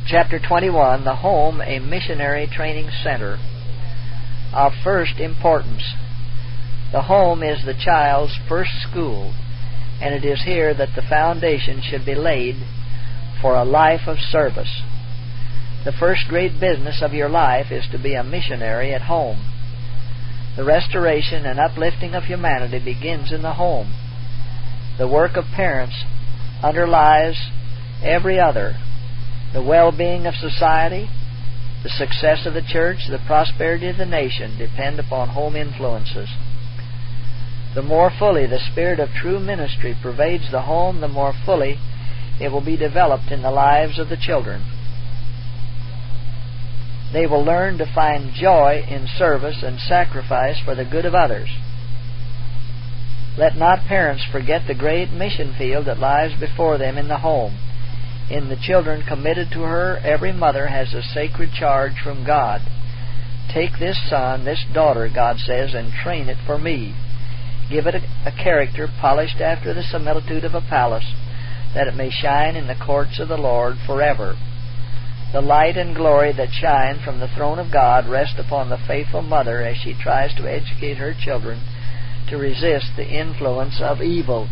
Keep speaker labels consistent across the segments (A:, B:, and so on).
A: Chapter 21, The Home, a Missionary Training Center. Of first importance. The home is the child's first school, and it is here that the foundation should be laid for a life of service. The first great business of your life is to be a missionary at home. The restoration and uplifting of humanity begins in the home. The work of parents underlies every other. The well-being of society, the success of the church, the prosperity of the nation depend upon home influences. The more fully the spirit of true ministry pervades the home, the more fully it will be developed in the lives of the children. They will learn to find joy in service and sacrifice for the good of others. Let not parents forget the great mission field that lies before them in the home. In the children committed to her, every mother has a sacred charge from God. Take this son, this daughter, God says, and train it for me. Give it a character polished after the similitude of a palace, that it may shine in the courts of the Lord forever. The light and glory that shine from the throne of God rest upon the faithful mother as she tries to educate her children to resist the influence of evil.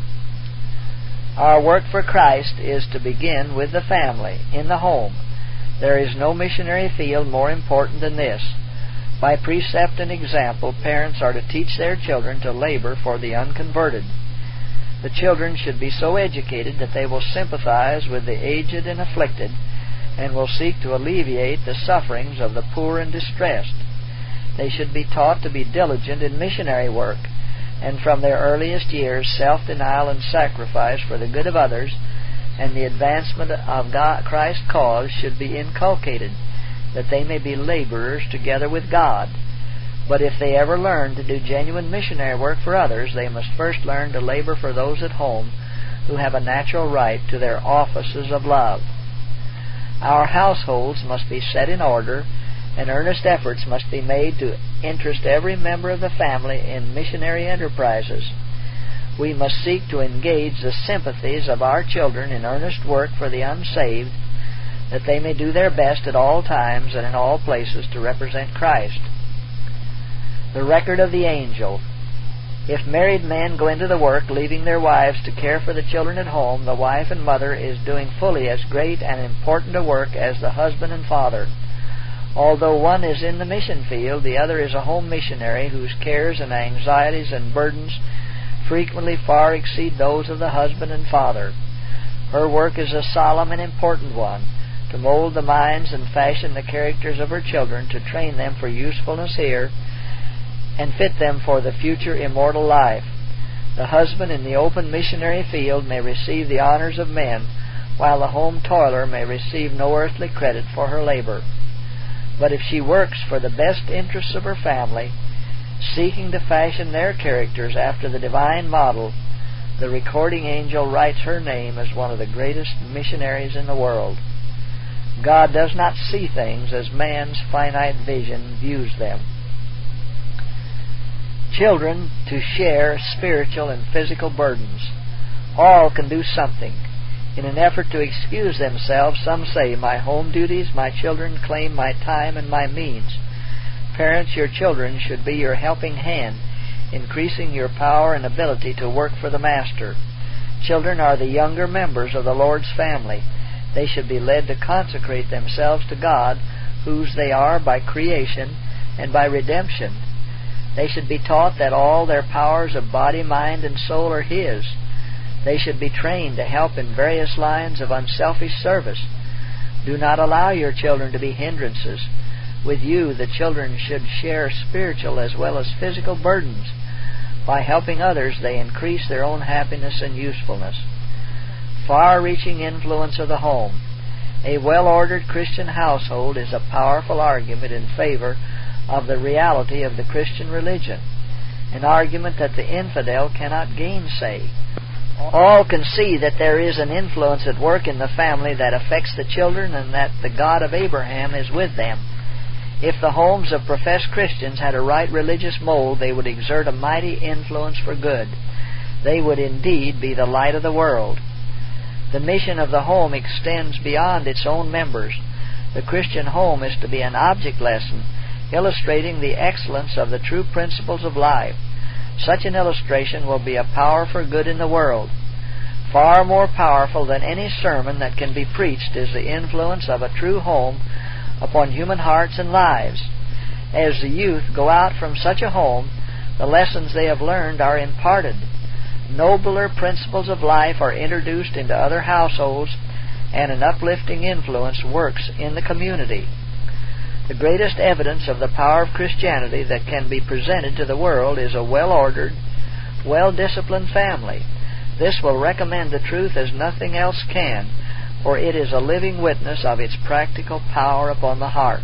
A: Our work for Christ is to begin with the family, in the home. There is no missionary field more important than this. By precept and example, parents are to teach their children to labor for the unconverted. The children should be so educated that they will sympathize with the aged and afflicted, and will seek to alleviate the sufferings of the poor and distressed. They should be taught to be diligent in missionary work, and from their earliest years self-denial and sacrifice for the good of others and the advancement of Christ's cause should be inculcated, that they may be laborers together with God. But if they ever learn to do genuine missionary work for others, they must first learn to labor for those at home who have a natural right to their offices of love. Our households must be set in order, and earnest efforts must be made to interest every member of the family in missionary enterprises. We must seek to engage the sympathies of our children in earnest work for the unsaved, that they may do their best at all times and in all places to represent Christ. The record of the angel. If married men go into the work, leaving their wives to care for the children at home, the wife and mother is doing fully as great and important a work as the husband and father. Although one is in the mission field, the other is a home missionary whose cares and anxieties and burdens frequently far exceed those of the husband and father. Her work is a solemn and important one, to mold the minds and fashion the characters of her children, to train them for usefulness here, and fit them for the future immortal life. The husband in the open missionary field may receive the honors of men, while the home toiler may receive no earthly credit for her labor. But if she works for the best interests of her family, seeking to fashion their characters after the divine model, the recording angel writes her name as one of the greatest missionaries in the world. God does not see things as man's finite vision views them. Children to share spiritual and physical burdens. All can do something. In an effort to excuse themselves, some say, "My home duties, my children claim my time and my means." Parents, your children should be your helping hand, increasing your power and ability to work for the Master. Children are the younger members of the Lord's family. They should be led to consecrate themselves to God, whose they are by creation and by redemption. They should be taught that all their powers of body, mind, and soul are His. They should be trained to help in various lines of unselfish service. Do not allow your children to be hindrances. With you, the children should share spiritual as well as physical burdens. By helping others, they increase their own happiness and usefulness. Far-reaching influence of the home. A well-ordered Christian household is a powerful argument in favor of the reality of the Christian religion, an argument that the infidel cannot gainsay. All can see that there is an influence at work in the family that affects the children, and that the God of Abraham is with them. If the homes of professed Christians had a right religious mold, they would exert a mighty influence for good. They would indeed be the light of the world. The mission of the home extends beyond its own members. The Christian home is to be an object lesson, illustrating the excellence of the true principles of life. Such an illustration will be a power for good in the world. Far more powerful than any sermon that can be preached is the influence of a true home upon human hearts and lives. As the youth go out from such a home, the lessons they have learned are imparted. Nobler principles of life are introduced into other households, and an uplifting influence works in the community. The greatest evidence of the power of Christianity that can be presented to the world is a well-ordered, well-disciplined family. This will recommend the truth as nothing else can, for it is a living witness of its practical power upon the heart.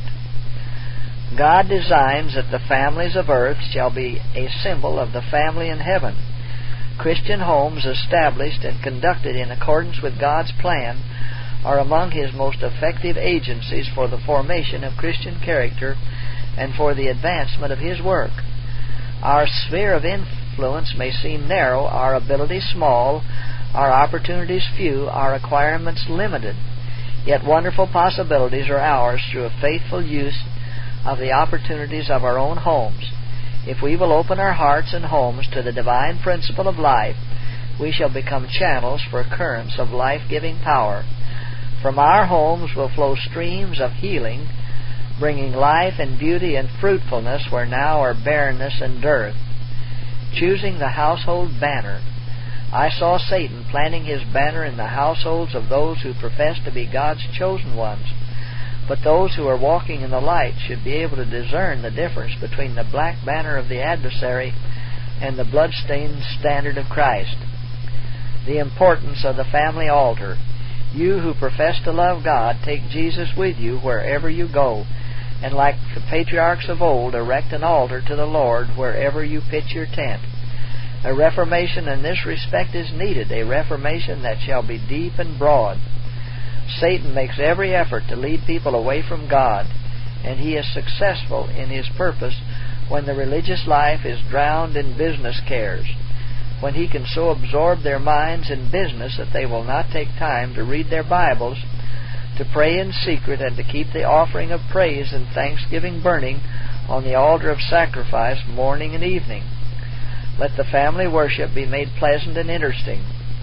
A: God designs that the families of earth shall be a symbol of the family in heaven. Christian homes established and conducted in accordance with God's plan are among His most effective agencies for the formation of Christian character and for the advancement of His work. Our sphere of influence may seem narrow, our ability small, our opportunities few, our acquirements limited. Yet wonderful possibilities are ours through a faithful use of the opportunities of our own homes. If we will open our hearts and homes to the divine principle of life, we shall become channels for currents of life-giving power. From our homes will flow streams of healing, bringing life and beauty and fruitfulness where now are barrenness and dearth. Choosing the household banner. I saw Satan planting his banner in the households of those who profess to be God's chosen ones. But those who are walking in the light should be able to discern the difference between the black banner of the adversary and the blood-stained standard of Christ. The importance of the family altar. You who profess to love God, take Jesus with you wherever you go, and like the patriarchs of old, erect an altar to the Lord wherever you pitch your tent. A reformation in this respect is needed, a reformation that shall be deep and broad. Satan makes every effort to lead people away from God, and he is successful in his purpose when the religious life is drowned in business cares, when he can so absorb their minds in business that they will not take time to read their Bibles, to pray in secret, and to keep the offering of praise and thanksgiving burning on the altar of sacrifice morning and evening. Let the family worship be made pleasant and interesting.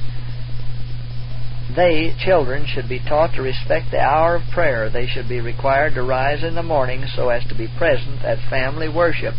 A: They, children, should be taught to respect the hour of prayer. They should be required to rise in the morning so as to be present at family worship.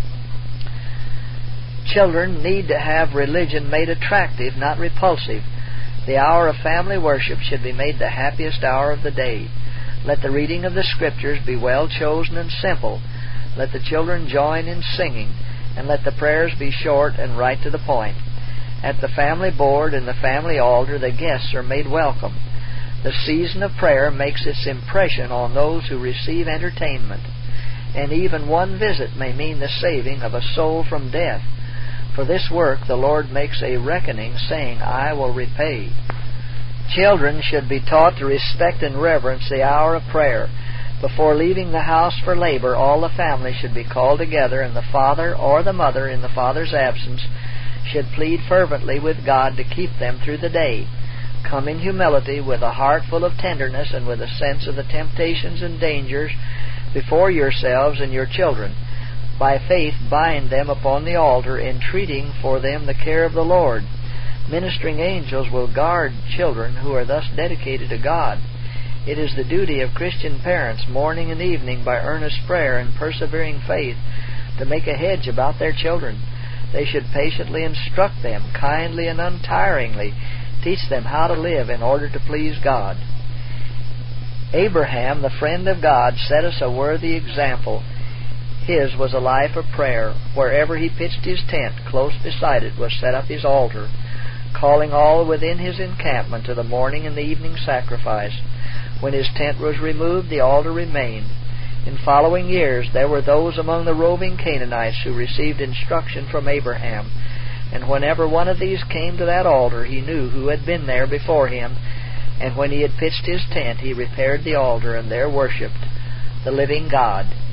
A: Children need to have religion made attractive, not repulsive. The hour of family worship should be made the happiest hour of the day. Let the reading of the Scriptures be well chosen and simple. Let the children join in singing, and let the prayers be short and right to the point. At the family board and the family altar, the guests are made welcome. The season of prayer makes its impression on those who receive entertainment, and even one visit may mean the saving of a soul from death. For this work the Lord makes a reckoning, saying, I will repay. Children should be taught to respect and reverence the hour of prayer. Before leaving the house for labor, all the family should be called together, and the father or the mother, in the father's absence, should plead fervently with God to keep them through the day. Come in humility, with a heart full of tenderness, and with a sense of the temptations and dangers before yourselves and your children. By faith bind them upon the altar, entreating for them the care of the Lord. Ministering angels will guard children who are thus dedicated to God. It is the duty of Christian parents, morning and evening, by earnest prayer and persevering faith, to make a hedge about their children. They should patiently instruct them, kindly and untiringly, teach them how to live in order to please God. Abraham, the friend of God, set us a worthy example. His was a life of prayer. Wherever he pitched his tent, close beside it was set up his altar, calling all within his encampment to the morning and the evening sacrifice. When his tent was removed, the altar remained. In following years, there were those among the roving Canaanites who received instruction from Abraham, and whenever one of these came to that altar, he knew who had been there before him, and when he had pitched his tent, he repaired the altar and there worshipped the living God.